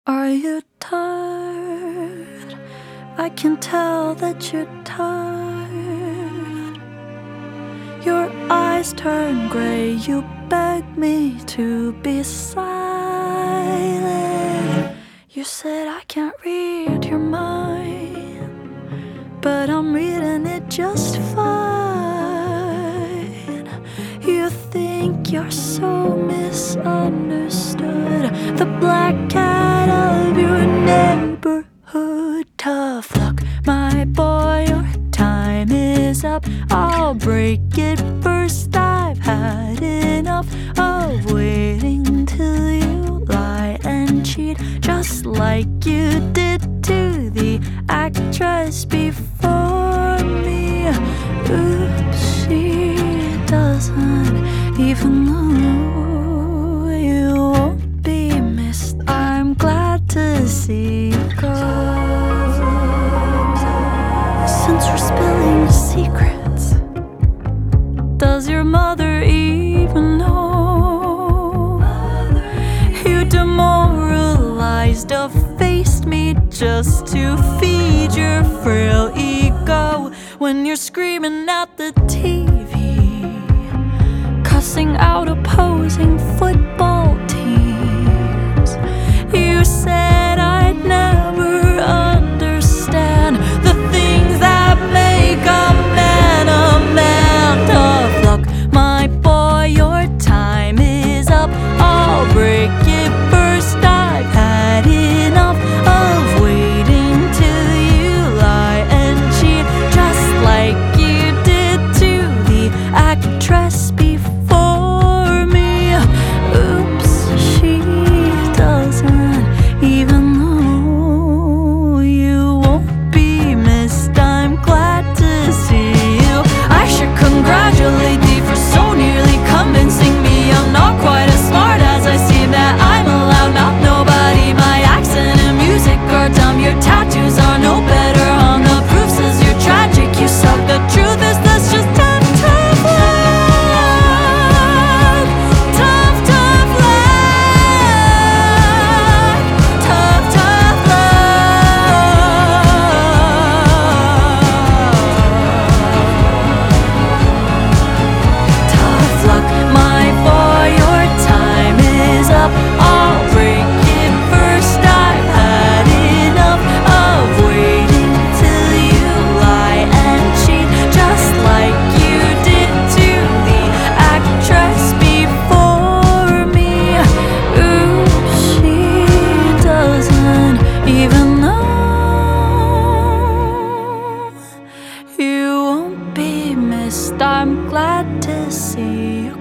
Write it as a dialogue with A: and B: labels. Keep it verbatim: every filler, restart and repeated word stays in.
A: Are you tired? I can tell that you're tired. Your eyes turn gray, you beg me to be silent. You said I can't read your mind, but I'm reading it just fine. You think you're so misunderstood, the black cat of your neighborhood. Tough luck, my boy, your time is up. I'll break it first. I've had enough of waiting till you lie and cheat, just like you did to the actress before me. Oops, she doesn't even know you won't be missed. I'm glad to see you go. Since we're spilling secrets, does your mother even know? You demoralized, defaced me just to feed your frail ego. When you're screaming at the T V, cussing out opposing football teams, you said I'd never understand the things that make a man a man. Tough luck, my boy, your time is up. I'll break it first. I've had enough of waiting till you lie and cheat, just like you did to the actress before me. Oops, she doesn't even know you won't be missed. I'm glad to see you. I should congratulate thee for so nearly convincing me I'm not quite as smart as I seem, that I'm allowed, not nobody. My accent and music are dumb, your tattoos are no better. On the proof says you're tragic, you suck. The truth is that's just tough, tough luck. Tough, tough luck. Tough, tough luck. Tough luck, my boy, your time is up. I'll break it first. I've had enough of waiting till you lie and cheat, just like you did to the actress before me. Ooh, she doesn't even know you won't be missed. I'm glad to see you